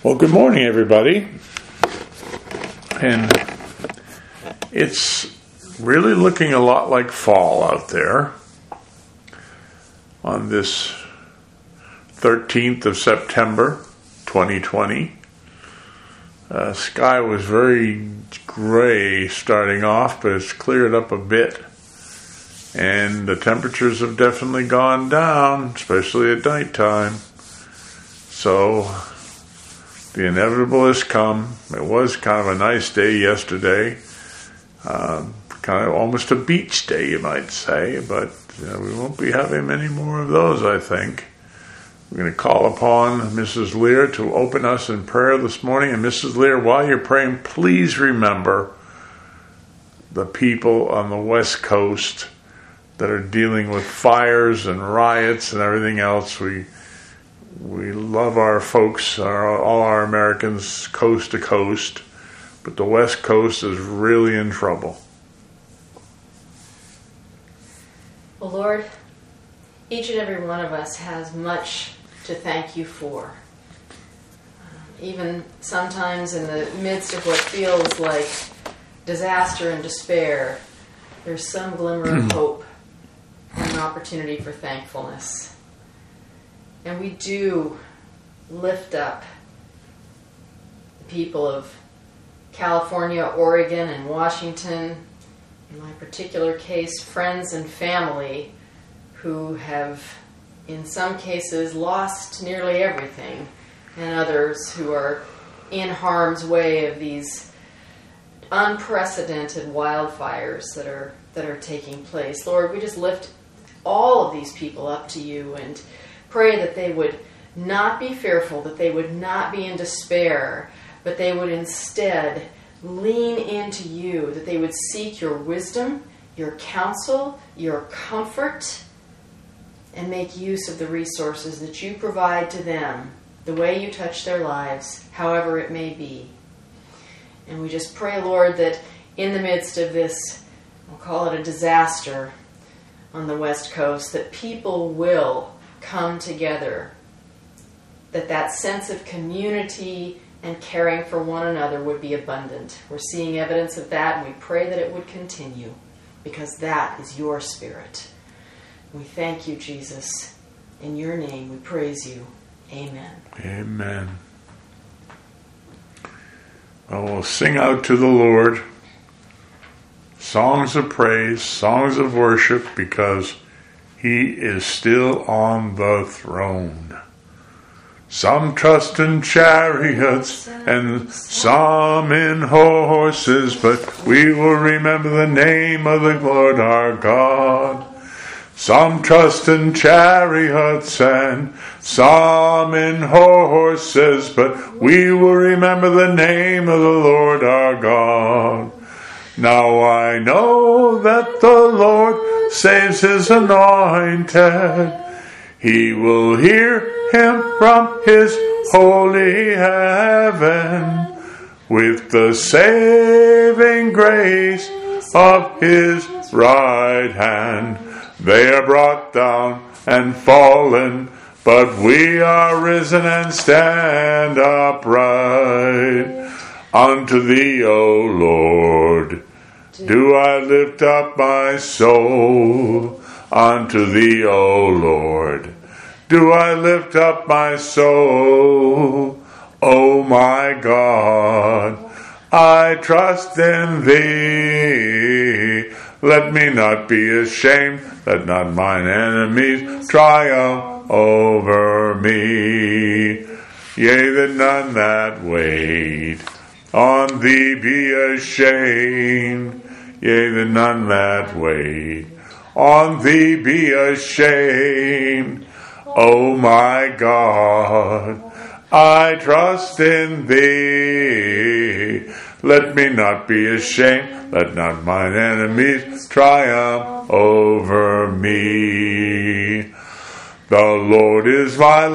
Well, good morning, everybody. And it's really looking a lot like fall out there on this 13th of September, 2020. Sky was very gray starting off, but it's cleared up a bit. And the temperatures have definitely gone down, especially at nighttime. So the inevitable has come. It was kind of a nice day yesterday. Kind of almost a beach day, you might say. But we won't be having many more of those, I think. We're going to call upon Mrs. Lear to open us in prayer this morning. And Mrs. Lear, while you're praying, please remember the people on the West Coast that are dealing with fires and riots and everything else. We love our folks, all our Americans, coast to coast, but the West Coast is really in trouble. Well, Lord, each and every one of us has much to thank you for. Even sometimes in the midst of what feels like disaster and despair, there's some glimmer of hope and an opportunity for thankfulness. And we do lift up the people of California, Oregon, and Washington. In my particular case, friends and family who have, in some cases, lost nearly everything, and others who are in harm's way of these unprecedented wildfires that are taking place. Lord, we just lift all of these people up to you and pray that they would not be fearful, that they would not be in despair, but they would instead lean into you, that they would seek your wisdom, your counsel, your comfort, and make use of the resources that you provide to them, the way you touch their lives, however it may be. And we just pray, Lord, that in the midst of this, we'll call it a disaster on the West Coast, that people will come together, that sense of community and caring for one another would be abundant. We're seeing evidence of that, and we pray that it would continue, because that is your spirit. We thank you, Jesus. In your name we praise you. Amen. Amen. Well, we'll sing out to the Lord songs of praise, songs of worship, because He is still on the throne. Some trust in chariots and some in horses, but we will remember the name of the Lord our God. Some trust in chariots and some in horses, but we will remember the name of the Lord our God. Now I know that the Lord saves His anointed. He will hear Him from His holy heaven with the saving grace of His right hand. They are brought down and fallen, but we are risen and stand upright. Unto Thee, O Lord, do I lift up my soul. Unto Thee, O Lord, do I lift up my soul. O my God, I trust in Thee. Let me not be ashamed, let not mine enemies triumph over me. Yea, that none that wait on Thee be ashamed. Yea, that none that wait on Thee be ashamed. O my God, I trust in Thee. Let me not be ashamed, let not mine enemies triumph over me. The Lord is my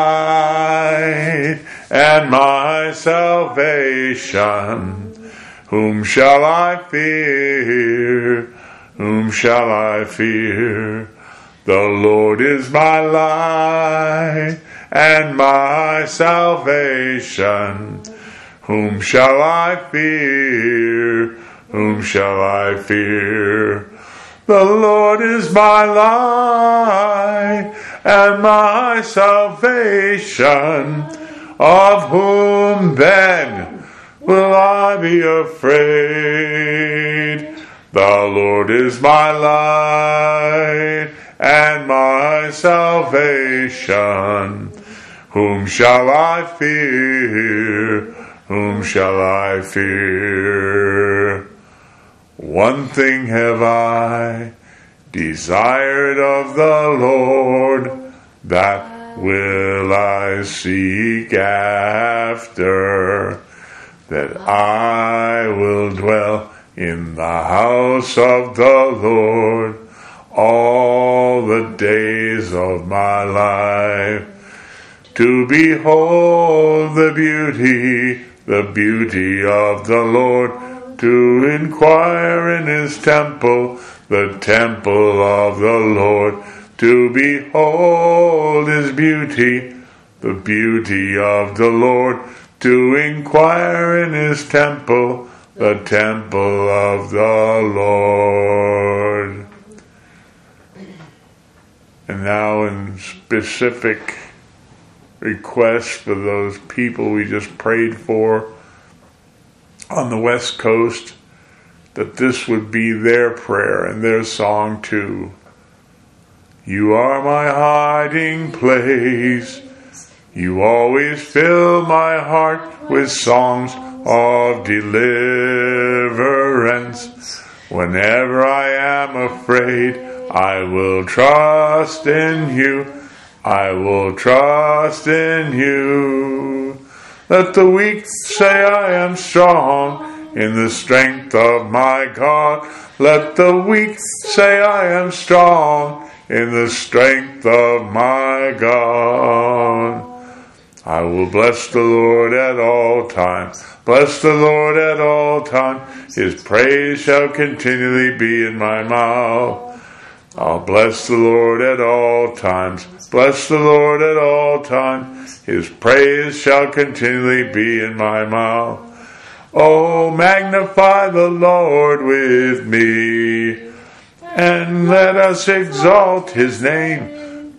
light and my salvation. Whom shall I fear? Whom shall I fear? The Lord is my light and my salvation. Whom shall I fear? Whom shall I fear? The Lord is my light and my salvation. Of whom then will I be afraid? The Lord is my light and my salvation. Whom shall I fear? Whom shall I fear? One thing have I desired of the Lord, that will I seek after, that I will dwell in the house of the Lord all the days of my life, to behold the beauty of the Lord, to inquire in his temple, the temple of the Lord, to behold his beauty, the beauty of the Lord, to inquire in his temple, the temple of the Lord. And now in specific requests for those people we just prayed for on the West Coast, that this would be their prayer and their song too. You are my hiding place. You always fill my heart with songs of deliverance. Whenever I am afraid, I will trust in you. I will trust in you. Let the weak say I am strong in the strength of my God. Let the weak say I am strong in the strength of my God. I will bless the Lord at all times. Bless the Lord at all times. His praise shall continually be in my mouth. I'll bless the Lord at all times. Bless the Lord at all times. His praise shall continually be in my mouth. Oh, magnify the Lord with me, and let us exalt his name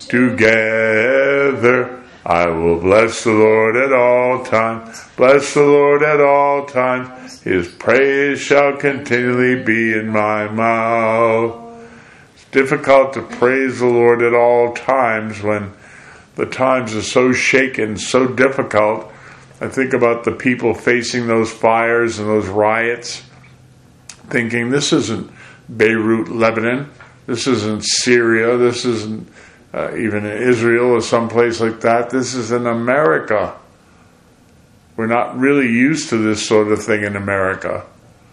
together. I will bless the Lord at all times. Bless the Lord at all times. His praise shall continually be in my mouth. It's difficult to praise the Lord at all times when the times are so shaken, so difficult. I think about the people facing those fires and those riots, thinking this isn't Beirut, Lebanon. This isn't Syria. This isn't even Israel or someplace like that. This is in America. We're not really used to this sort of thing in America.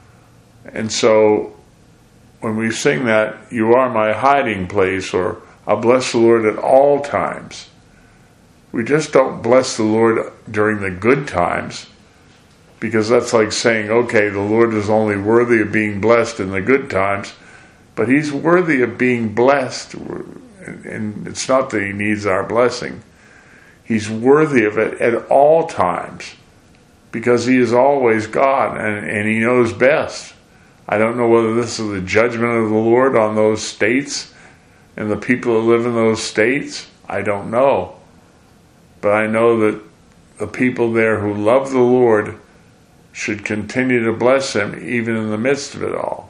And so when we sing that, you are my hiding place, or I'll bless the Lord at all times, we just don't bless the Lord during the good times, because that's like saying, okay, the Lord is only worthy of being blessed in the good times, but he's worthy of being blessed. And it's not that he needs our blessing. He's worthy of it at all times, because he is always God, and he knows best. I don't know whether this is the judgment of the Lord on those states and the people who live in those states. I don't know. But I know that the people there who love the Lord should continue to bless him even in the midst of it all.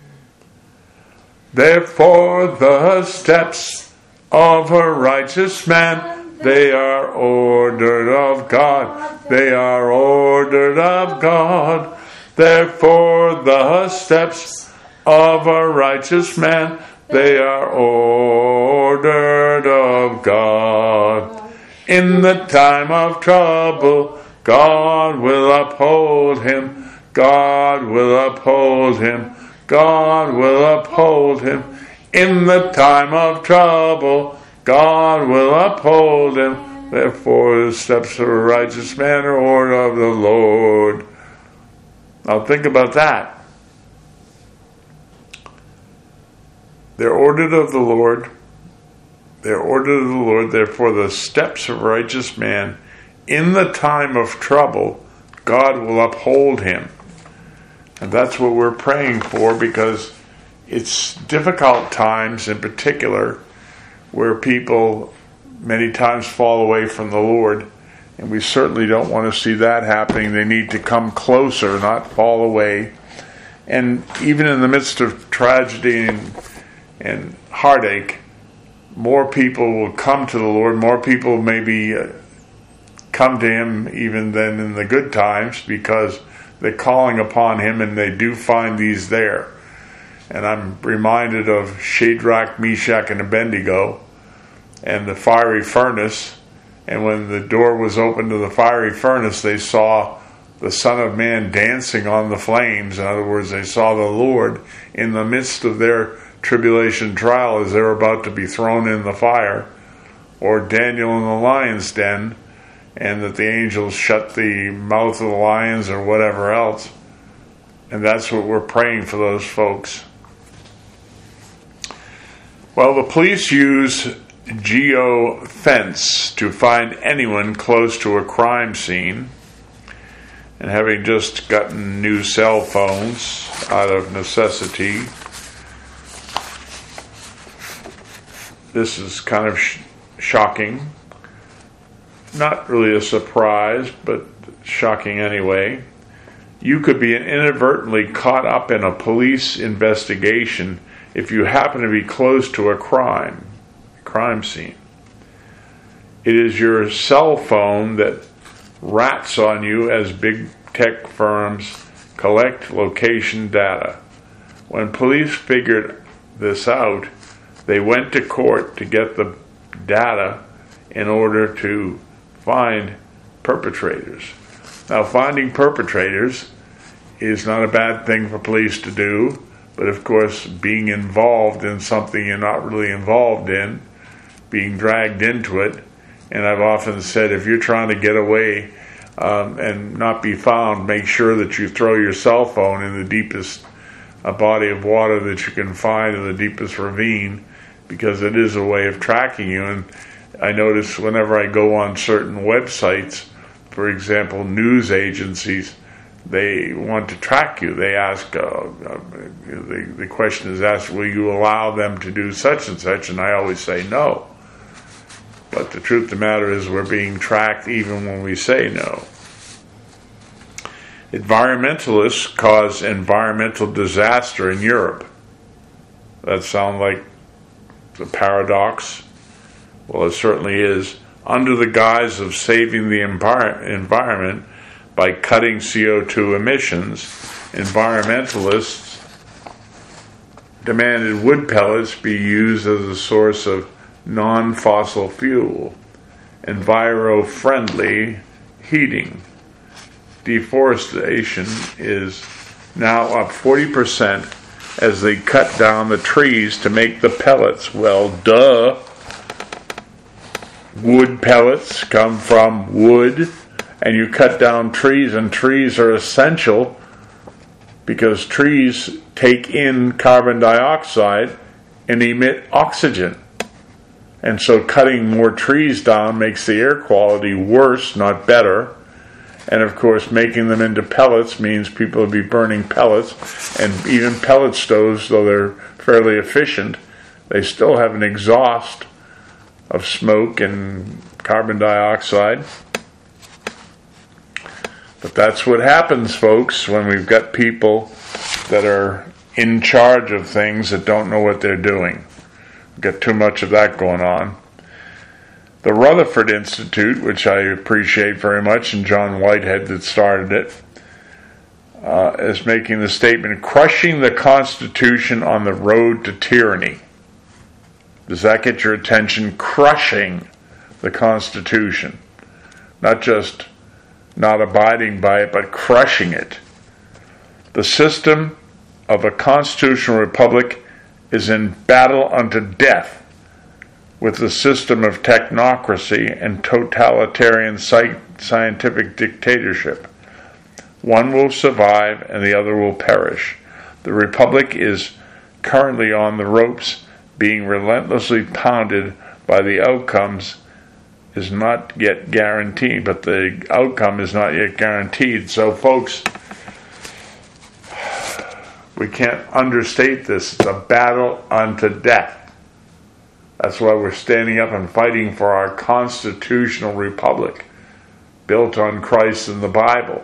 Therefore the steps of a righteous man, they are ordered of God. They are ordered of God. Therefore the steps of a righteous man, they are ordered of God. In the time of trouble, God will uphold him. God will uphold him. God will uphold him. In the time of trouble, God will uphold him. Therefore the steps of a righteous man are ordered of the Lord. Now think about that. They're ordered of the Lord. They're ordered of the Lord, therefore the steps of a righteous man, in the time of trouble, God will uphold him. And that's what we're praying for, because it's difficult times in particular where people many times fall away from the Lord, and we certainly don't want to see that happening. They need to come closer, not fall away. And even in the midst of tragedy and heartache, more people will come to the Lord. More people maybe come to Him even than in the good times, because they're calling upon Him, and they do find these there. And I'm reminded of Shadrach, Meshach, and Abednego and the fiery furnace. And when the door was opened to the fiery furnace, they saw the Son of Man dancing on the flames. In other words, they saw the Lord in the midst of their tribulation trial as they were about to be thrown in the fire. Or Daniel in the lion's den, and that the angels shut the mouth of the lions or whatever else. And that's what we're praying for those folks. Well, the police use geofence to find anyone close to a crime scene. And having just gotten new cell phones out of necessity, this is kind of shocking. Not really a surprise, but shocking anyway. You could be inadvertently caught up in a police investigation if you happen to be close to a crime scene. It is your cell phone that rats on you as big tech firms collect location data. When police figured this out, they went to court to get the data in order to find perpetrators. Now, finding perpetrators is not a bad thing for police to do, but of course, being involved in something you're not really involved in, being dragged into it, and I've often said, if you're trying to get away and not be found, make sure that you throw your cell phone in the deepest body of water that you can find, in the deepest ravine, because it is a way of tracking you. And I notice whenever I go on certain websites, for example, news agencies, they want to track you. They ask, the question is asked, will you allow them to do such and such? And I always say no. But the truth of the matter is we're being tracked even when we say no. Environmentalists cause environmental disaster in Europe. That sounds like a paradox? Well, it certainly is. Under the guise of saving the environment by cutting CO2 emissions, environmentalists demanded wood pellets be used as a source of non-fossil fuel, enviro-friendly heating. Deforestation is now up 40% as they cut down the trees to make the pellets. Well, duh. Wood pellets come from wood, and you cut down trees, and trees are essential because trees take in carbon dioxide and emit oxygen. And so cutting more trees down makes the air quality worse, not better. And of course, making them into pellets means people will be burning pellets. And even pellet stoves, though they're fairly efficient, they still have an exhaust of smoke and carbon dioxide. But that's what happens, folks, when we've got people that are in charge of things that don't know what they're doing. Got too much of that going on. The Rutherford Institute, which I appreciate very much, and John Whitehead that started it, is making the statement, crushing the Constitution on the road to tyranny. Does that get your attention? Crushing the Constitution. Not just not abiding by it, but crushing it. The system of a constitutional republic is in battle unto death with the system of technocracy and totalitarian scientific dictatorship. One will survive and the other will perish. The republic is currently on the ropes, being relentlessly pounded by the outcomes is not yet guaranteed, but the outcome is not yet guaranteed. So folks, we can't understate this. It's a battle unto death. That's why we're standing up and fighting for our constitutional republic, built on Christ and the Bible.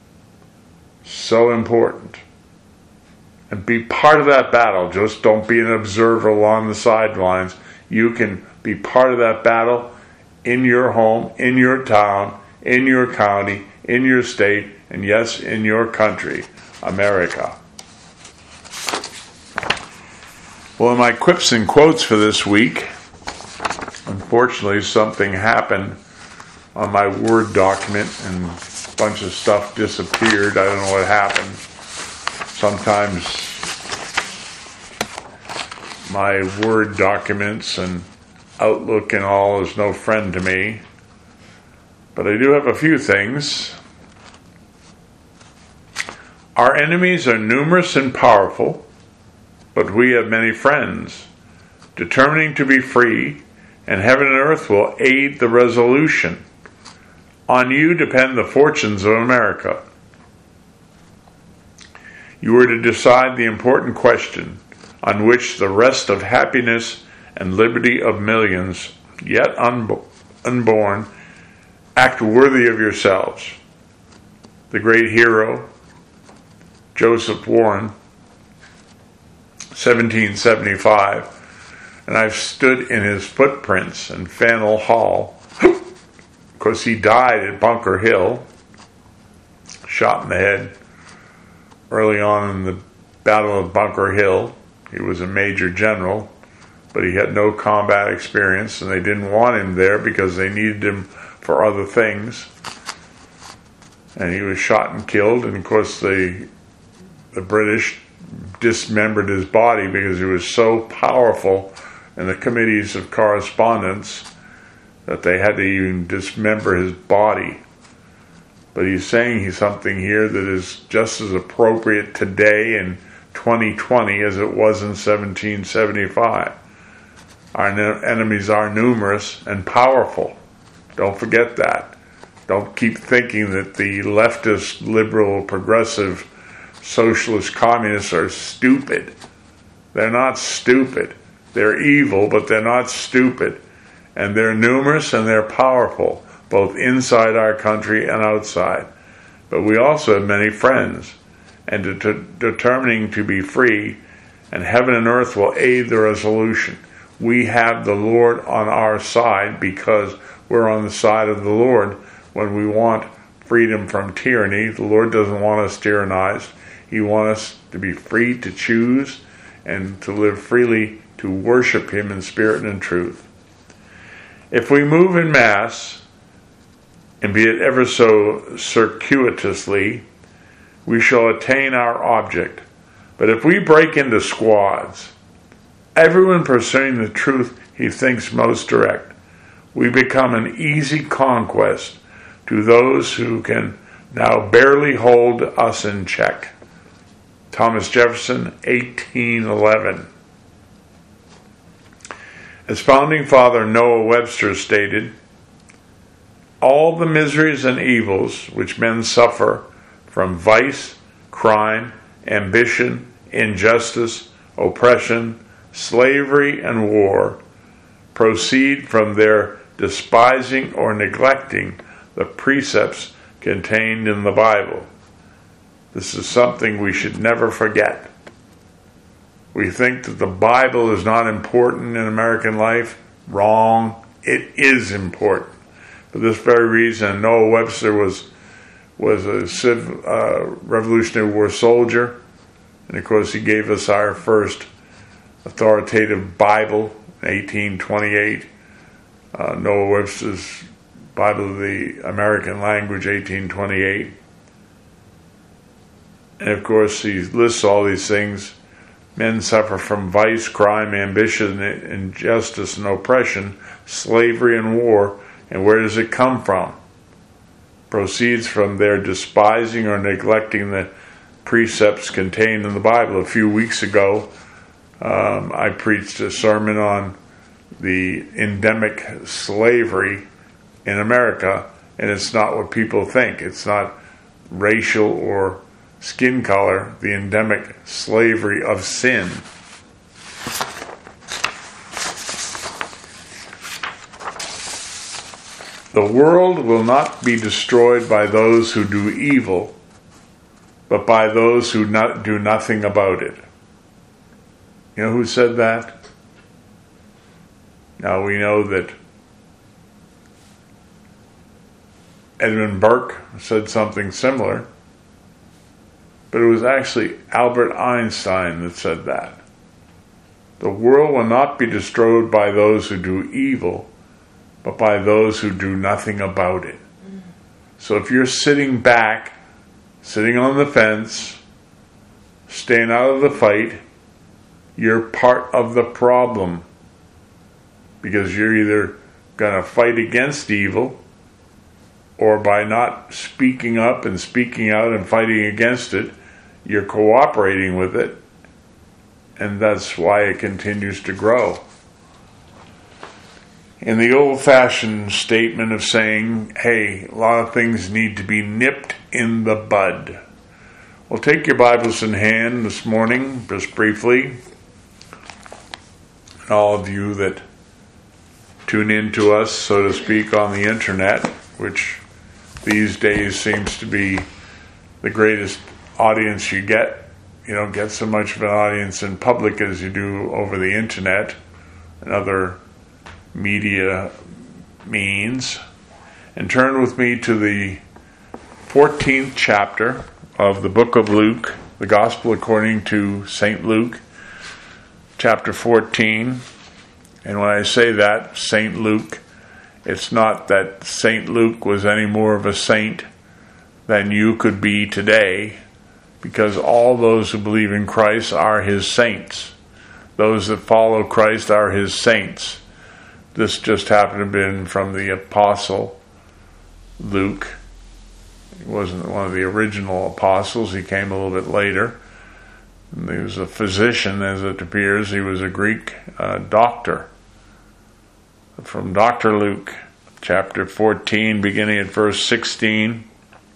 So important. And be part of that battle. Just don't be an observer along the sidelines. You can be part of that battle in your home, in your town, in your county, in your state, and yes, in your country, America. Well, in my quips and quotes for this week, unfortunately something happened on my Word document and a bunch of stuff disappeared. I don't know what happened. Sometimes my Word documents and Outlook and all is no friend to me. But I do have a few things. Our enemies are numerous and powerful, but we have many friends, determining to be free, and heaven and earth will aid the resolution. On you depend the fortunes of America. You are to decide the important question on which the rest of happiness and liberty of millions, yet unborn, act worthy of yourselves. The great hero, Joseph Warren, 1775, and I've stood in his footprints in Faneuil Hall. Of course, he died at Bunker Hill, shot in the head early on in the Battle of Bunker Hill. He was a major general, but he had no combat experience, and they didn't want him there because they needed him for other things. And he was shot and killed, and of course the British dismembered his body because he was so powerful in the committees of correspondence that they had to even dismember his body. But he's saying something here that is just as appropriate today in 2020 as it was in 1775. Our enemies are numerous and powerful. Don't forget that. Don't keep thinking that the leftist, liberal, progressive, socialist, communists are stupid. They're not stupid. They're evil, but they're not stupid. And they're numerous and they're powerful, both inside our country and outside. But we also have many friends, and determining to be free, and heaven and earth will aid the resolution. We have the Lord on our side because we're on the side of the Lord when we want freedom from tyranny. The Lord doesn't want us tyrannized. He wants us to be free to choose and to live freely, to worship Him in spirit and in truth. If we move in mass, and be it ever so circuitously, we shall attain our object. But if we break into squads, everyone pursuing the truth he thinks most direct, we become an easy conquest to those who can now barely hold us in check. Thomas Jefferson, 1811. As founding father Noah Webster stated, all the miseries and evils which men suffer from vice, crime, ambition, injustice, oppression, slavery, and war proceed from their despising or neglecting the precepts contained in the Bible. This is something we should never forget. We think that the Bible is not important in American life. Wrong. It is important. For this very reason, Noah Webster was a Revolutionary War soldier, and of course he gave us our first authoritative Bible in 1828. Noah Webster's Bible of the American Language, 1828. And of course he lists all these things. Men suffer from vice, crime, ambition, injustice, and oppression, slavery, and war. And where does it come from? Proceeds from their despising or neglecting the precepts contained in the Bible. A few weeks ago, I preached a sermon on the endemic slavery in America, and it's not what people think. It's not racial or skin color, the endemic slavery of sin. The world will not be destroyed by those who do evil, but by those who do nothing about it. You know who said that? Now we know that Edmund Burke said something similar, but it was actually Albert Einstein that said that. The world will not be destroyed by those who do evil, but by those who do nothing about it. So if you're sitting back, sitting on the fence, staying out of the fight, you're part of the problem. Because you're either going to fight against evil, or by not speaking up and speaking out and fighting against it, you're cooperating with it, and that's why it continues to grow. In the old-fashioned statement of saying, hey, a lot of things need to be nipped in the bud. Well, take your Bibles in hand this morning, just briefly. And all of you that tune in to us, so to speak, on the internet, which these days seems to be the greatest audience you get. You don't get so much of an audience in public as you do over the internet and other media means. And turn with me to the 14th chapter of the book of Luke, the Gospel according to St. Luke, chapter 14. And when I say that, St. Luke, it's not that St. Luke was any more of a saint than you could be today, because all those who believe in Christ are his saints. Those that follow Christ are his saints. This just happened to have been from the Apostle Luke. He wasn't one of the original apostles. He came a little bit later. And he was a physician, as it appears. He was a Greek doctor. From Dr. Luke, chapter 14, beginning at verse 16.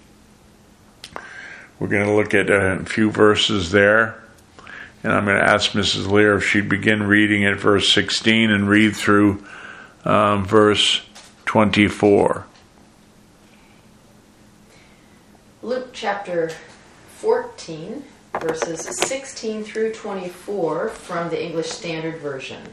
We're going to look at a few verses there. And I'm going to ask Mrs. Lear if she'd begin reading at verse 16 and read through verse 24. Luke chapter 14, verses 16 through 24 from the English Standard Version.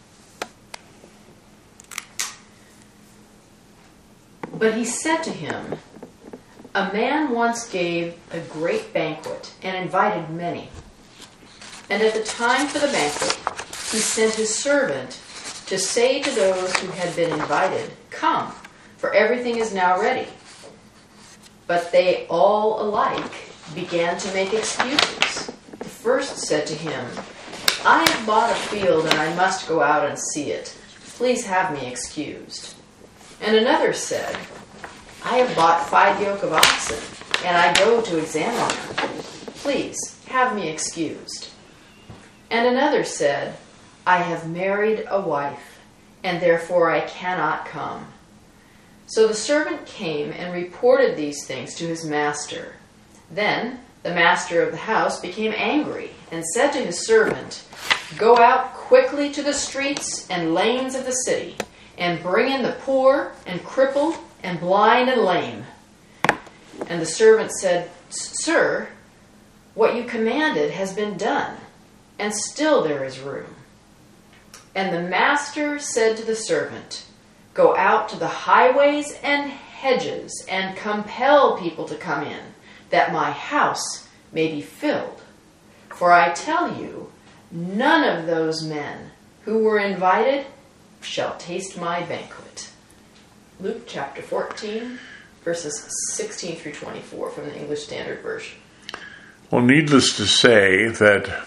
But he said to him, a man once gave a great banquet and invited many. And at the time for the banquet, he sent his servant to say to those who had been invited, come, for everything is now ready. But they all alike began to make excuses. The first said to him, I have bought a field and I must go out and see it. Please have me excused. And another said, I have bought 5 yoke of oxen, and I go to examine them. Please, have me excused. And another said, I have married a wife, and therefore I cannot come. So the servant came and reported these things to his master. Then the master of the house became angry, and said to his servant, go out quickly to the streets and lanes of the city, and bring in the poor and crippled and blind and lame. And the servant said, Sir, what you commanded has been done, and still there is room. And the master said to the servant, go out to the highways and hedges and compel people to come in, that my house may be filled. For I tell you, none of those men who were invited shall taste my banquet. Luke chapter 14, verses 16 through 24 from the English Standard Version. Well, needless to say that,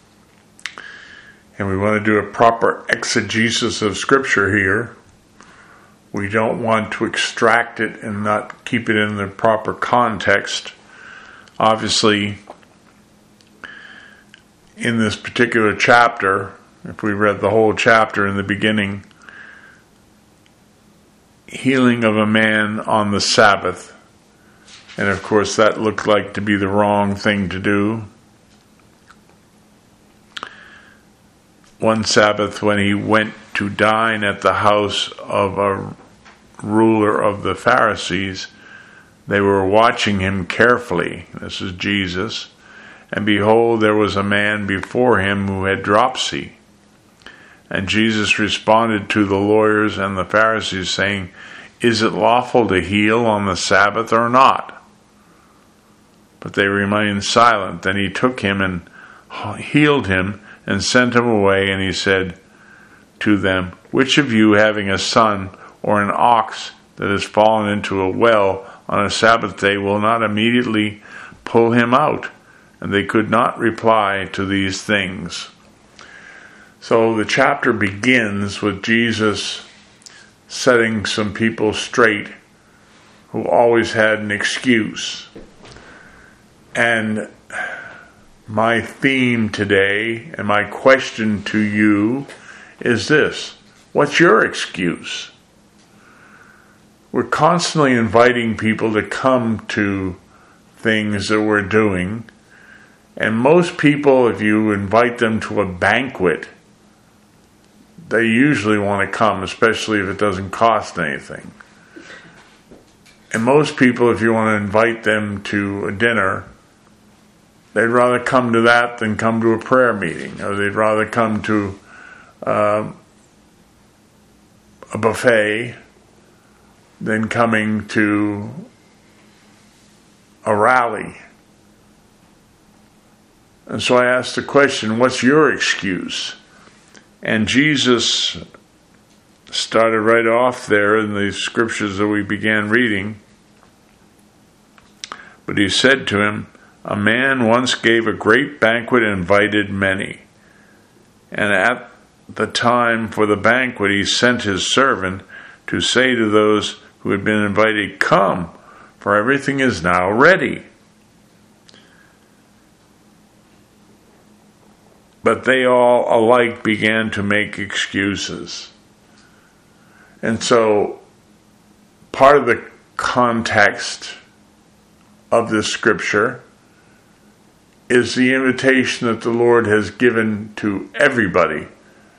and we want to do a proper exegesis of Scripture here, we don't want to extract it and not keep it in the proper context. Obviously, in this particular chapter, if we read the whole chapter in the beginning, healing of a man on the Sabbath. And of course that looked like to be the wrong thing to do. One Sabbath, when he went to dine at the house of a ruler of the Pharisees, they were watching him carefully. This is Jesus. And behold, there was a man before him who had dropsy. And Jesus responded to the lawyers and the Pharisees, saying, "Is it lawful to heal on the Sabbath or not?" But they remained silent. Then he took him and healed him and sent him away. And he said to them, "Which of you, having a son or an ox that has fallen into a well on a Sabbath day, will not immediately pull him out?" And they could not reply to these things. So the chapter begins with Jesus setting some people straight who always had an excuse. And my theme today and my question to you is this: what's your excuse? We're constantly inviting people to come to things that we're doing. And most people, if you invite them to a banquet, they usually want to come, especially if it doesn't cost anything. And most people, if you want to invite them to a dinner, they'd rather come to that than come to a prayer meeting, or they'd rather come to a buffet than coming to a rally. And so I asked the question, what's your excuse? And Jesus started right off there in the scriptures that we began reading. But he said to him, "A man once gave a great banquet and invited many. And at the time for the banquet, he sent his servant to say to those who had been invited, 'Come, for everything is now ready.' But they all alike began to make excuses." And so part of the context of this scripture is the invitation that the Lord has given to everybody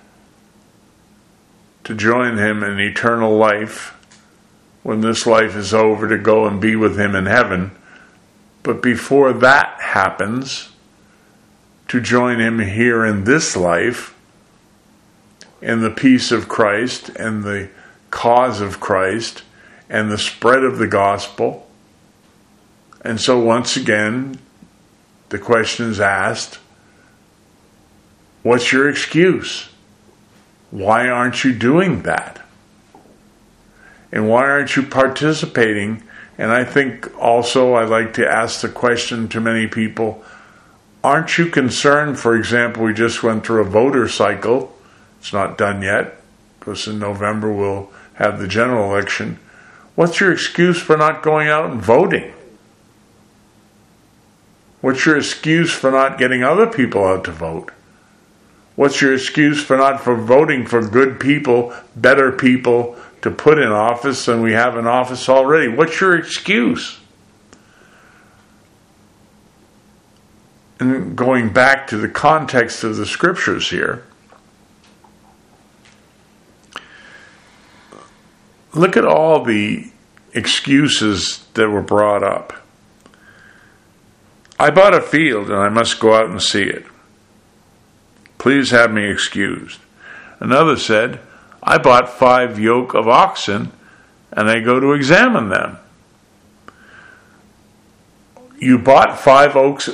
to join him in eternal life when this life is over, to go and be with him in heaven. But before that happens, to join him here in this life, in the peace of Christ and the cause of Christ and the spread of the gospel. And so once again, the question is asked, what's your excuse? Why aren't you doing that? And why aren't you participating? And I think also I like to ask the question to many people, aren't you concerned? For example, we just went through a voter cycle. It's not done yet, because in November we'll have the general election. What's your excuse for not going out and voting? What's your excuse for not getting other people out to vote? What's your excuse for not voting for good people, better people to put in office than we have in office already? What's your excuse? And going back to the context of the scriptures here, look at all the excuses that were brought up. I bought a field and I must go out and see it. Please have me excused. Another said, I bought 5 yoke of oxen and I go to examine them. You bought 5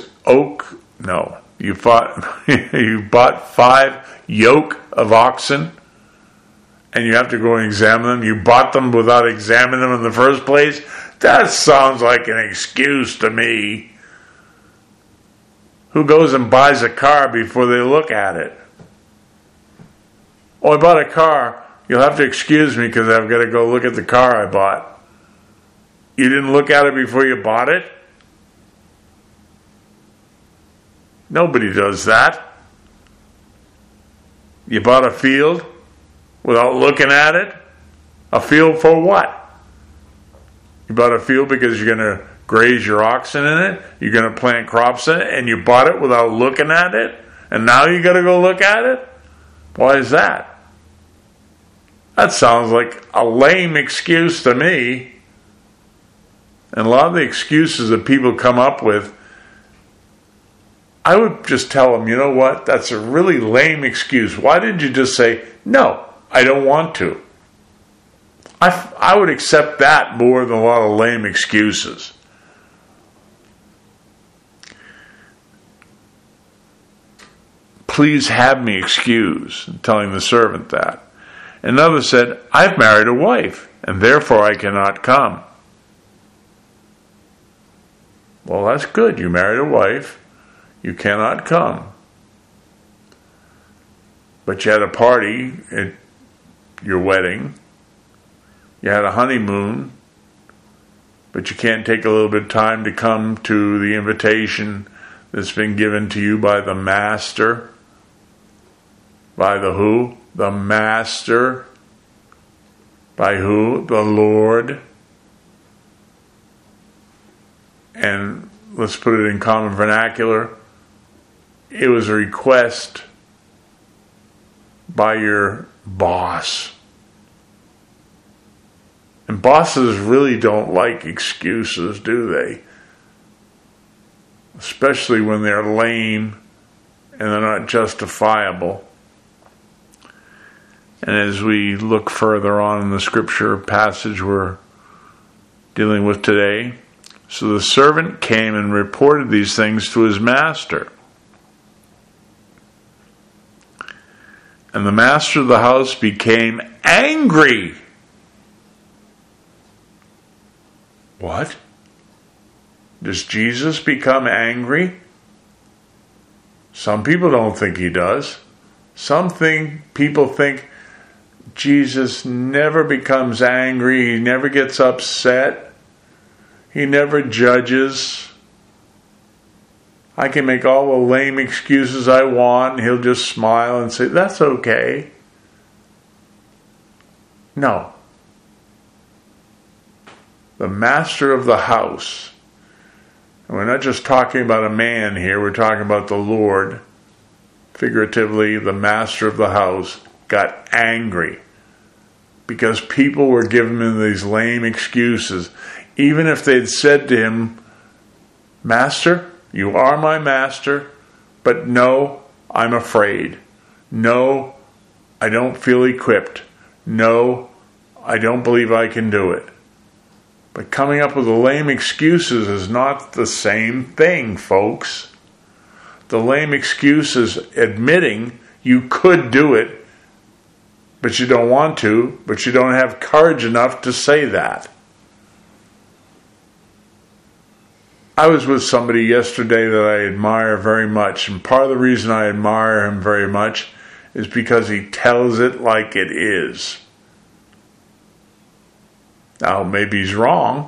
you bought 5 yoke of oxen and you have to go and examine them. You bought them without examining them in the first place. That sounds like an excuse to me. Who goes and buys a car before they look at it? Oh, I bought a car. You'll have to excuse me because I've got to go look at the car I bought. You didn't look at it before you bought it? Nobody does that. You bought a field without looking at it? A field for what? You bought a field because you're going to graze your oxen in it? You're going to plant crops in it? And you bought it without looking at it? And now you got to go look at it? Why is that? That sounds like a lame excuse to me. And a lot of the excuses that people come up with, I would just tell them, you know what? That's a really lame excuse. Why didn't you just say, no, I don't want to? I would accept that more than a lot of lame excuses. Please have me excused, telling the servant that. Another said, I've married a wife, and therefore I cannot come. Well, that's good. You married a wife. You cannot come. But you had a party at your wedding. You had a honeymoon. But you can't take a little bit of time to come to the invitation that's been given to you by the Master. By the who? The Master. By who? The Lord. And let's put it in common vernacular. It was a request by your boss. And bosses really don't like excuses, do they? Especially when they're lame and they're not justifiable. And as we look further on in the scripture passage we're dealing with today, so the servant came and reported these things to his master. And the master of the house became angry. What? Does Jesus become angry? Some people don't think he does. People think Jesus never becomes angry. He never gets upset. He never judges. I can make all the lame excuses I want, and he'll just smile and say, that's okay. No. The master of the house, and we're not just talking about a man here, we're talking about the Lord, figuratively, the master of the house, got angry because people were giving him these lame excuses. Even if they'd said to him, Master, you are my master, but no, I'm afraid. No, I don't feel equipped. No, I don't believe I can do it. But coming up with the lame excuses is not the same thing, folks. The lame excuse is admitting you could do it, but you don't want to, but you don't have courage enough to say that. I was with somebody yesterday that I admire very much, and part of the reason I admire him very much is because he tells it like it is. Now, maybe he's wrong.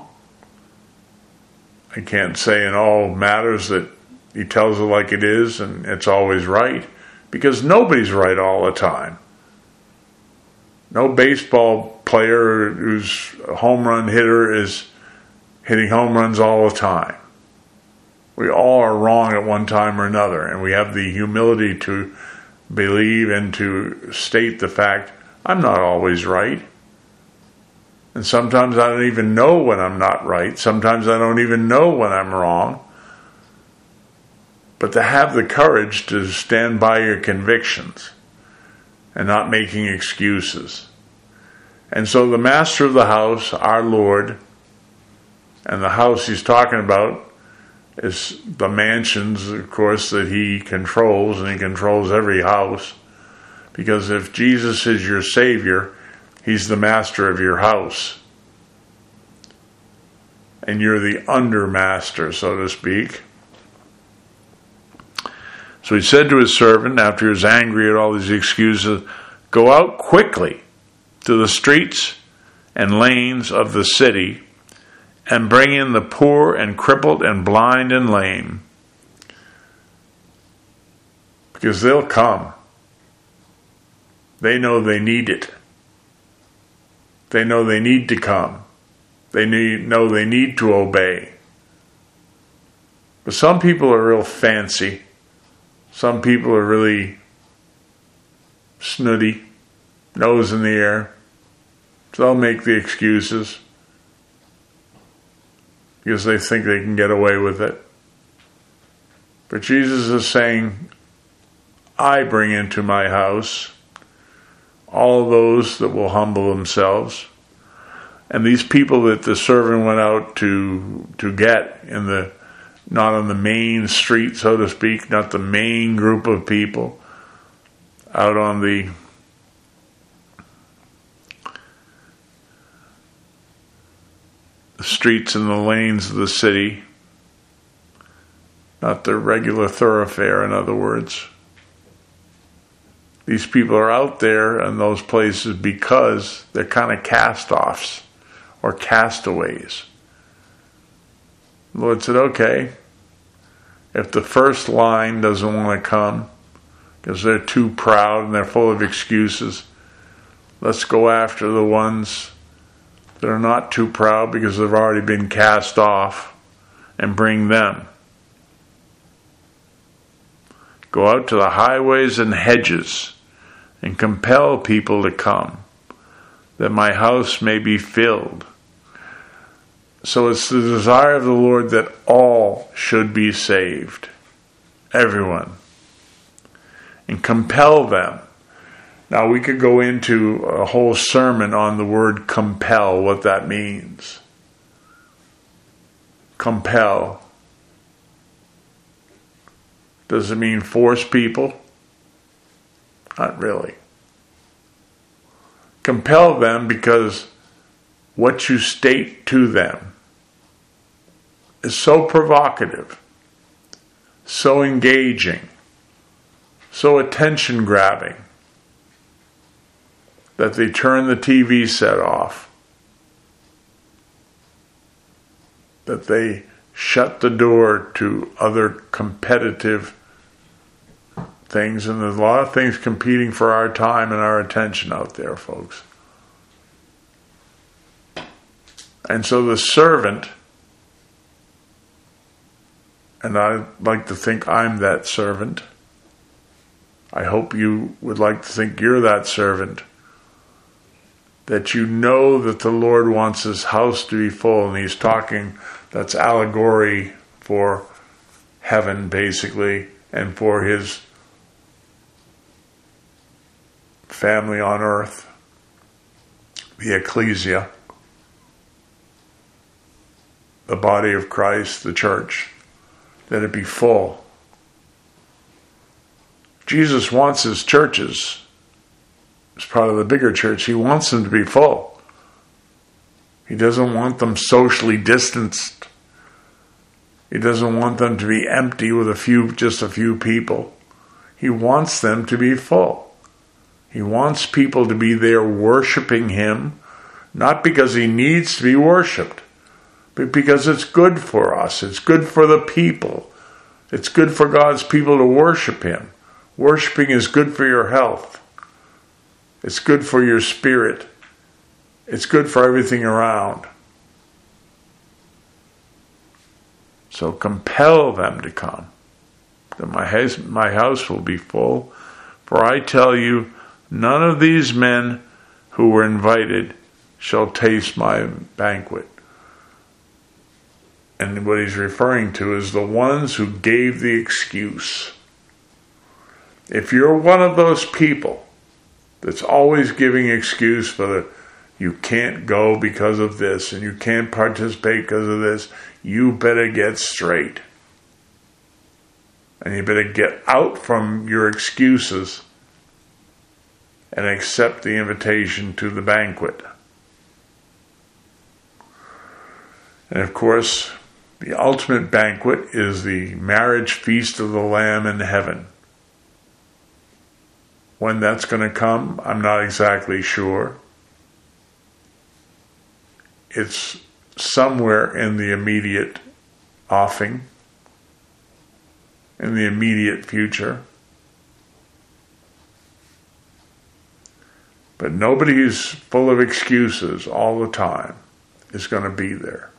I can't say in all matters that he tells it like it is and it's always right, because nobody's right all the time. No baseball player who's a home run hitter is hitting home runs all the time. We all are wrong at one time or another, and we have the humility to believe and to state the fact, I'm not always right. And sometimes I don't even know when I'm not right. Sometimes I don't even know when I'm wrong. But to have the courage to stand by your convictions and not making excuses. And so the master of the house, our Lord, and the house he's talking about is the mansions, of course, that he controls, and he controls every house. Because if Jesus is your Savior, he's the master of your house. And you're the undermaster, so to speak. So he said to his servant, after he was angry at all these excuses, go out quickly to the streets and lanes of the city, and bring in the poor and crippled and blind and lame. Because they'll come. They know they need it. They know they need to come. They know they need to obey. But some people are real fancy. Some people are really snooty, nose in the air. So they'll make the excuses because they think they can get away with it. But Jesus is saying, I bring into my house all those that will humble themselves. And these people that the servant went out to get not on the main street, so to speak, not the main group of people, out on the streets and the lanes of the city, not the regular thoroughfare, in other words. These people are out there in those places because they're kind of cast-offs or castaways. The Lord said, okay, if the first line doesn't want to come because they're too proud and they're full of excuses, let's go after the ones that are not too proud because they've already been cast off and bring them. Go out to the highways and hedges and compel people to come, that my house may be filled. So it's the desire of the Lord that all should be saved. Everyone. And compel them. Now we could go into a whole sermon on the word compel, what that means. Compel. Does it mean force people? Not really. Compel them because what you state to them is so provocative, so engaging, so attention-grabbing, that they turn the TV set off, that they shut the door to other competitive things, and there's a lot of things competing for our time and our attention out there, folks. And so the servant, and I like to think I'm that servant. I hope you would like to think you're that servant. That you know that the Lord wants his house to be full, and he's talking, that's allegory for heaven, basically, and for his family on earth, the ecclesia, the body of Christ, the church, that it be full. Jesus wants his churches, as part of the bigger church, he wants them to be full. He doesn't want them socially distanced. He doesn't want them to be empty with just a few people. He wants them to be full. He wants people to be there worshiping him, not because he needs to be worshipped, but because it's good for us. It's good for the people. It's good for God's people to worship him. Worshipping is good for your health. It's good for your spirit. It's good for everything around. So compel them to come, that my house will be full. For I tell you, none of these men who were invited shall taste my banquet. And what he's referring to is the ones who gave the excuse. If you're one of those people that's always giving excuse for you can't go because of this and you can't participate because of this, you better get straight. And you better get out from your excuses and accept the invitation to the banquet. And of course, the ultimate banquet is the marriage feast of the Lamb in heaven. When that's going to come, I'm not exactly sure. It's somewhere in the immediate offing, in the immediate future. But nobody who's full of excuses all the time is going to be there.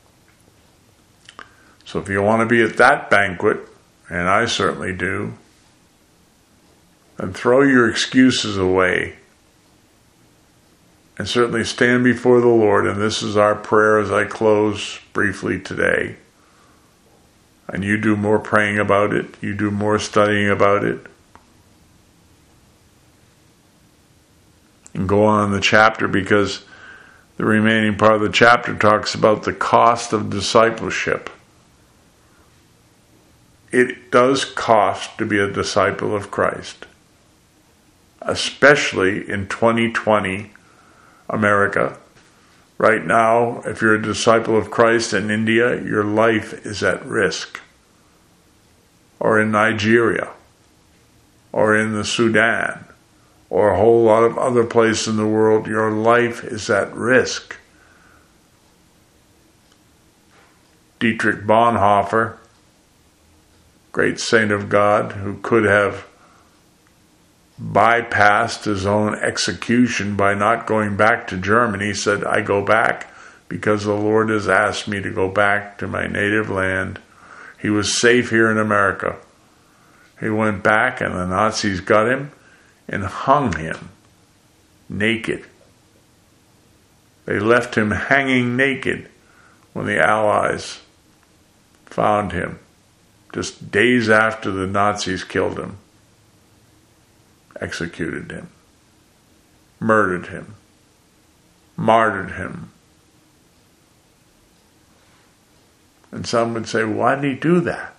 So if you want to be at that banquet, and I certainly do, then throw your excuses away and certainly stand before the Lord. And this is our prayer as I close briefly today. And you do more praying about it. You do more studying about it. And go on in the chapter, because the remaining part of the chapter talks about the cost of discipleship. It does cost to be a disciple of Christ, especially in 2020 America. Right now, if you're a disciple of Christ in India, your life is at risk. Or in Nigeria, or in the Sudan, or a whole lot of other places in the world, your life is at risk. Dietrich Bonhoeffer, great saint of God, who could have bypassed his own execution by not going back to Germany, said, I go back because the Lord has asked me to go back to my native land. He was safe here in America. He went back and the Nazis got him and hung him naked. They left him hanging naked when the Allies found him, just days after the Nazis killed him, executed him, murdered him, martyred him. And some would say, why did he do that?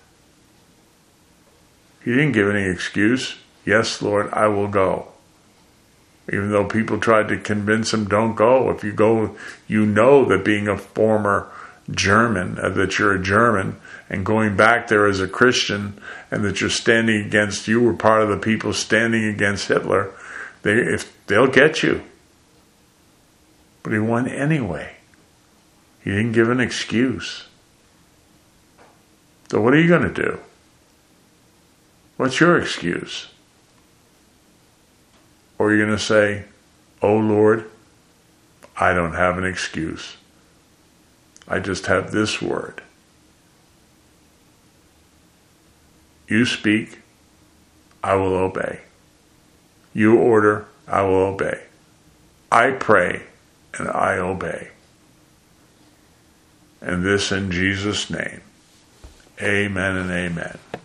He didn't give any excuse. Yes, Lord, I will go. Even though people tried to convince him, don't go. If you go, you know that being a former German, that you're a German, and going back there as a Christian, and that you're standing against, you were part of the people standing against Hitler, they'll get you. But he went anyway. He didn't give an excuse. So what are you going to do? What's your excuse? Or are you going to say, oh Lord, I don't have an excuse. I just have this word. You speak, I will obey. You order, I will obey. I pray, and I obey. And this in Jesus' name. Amen and amen.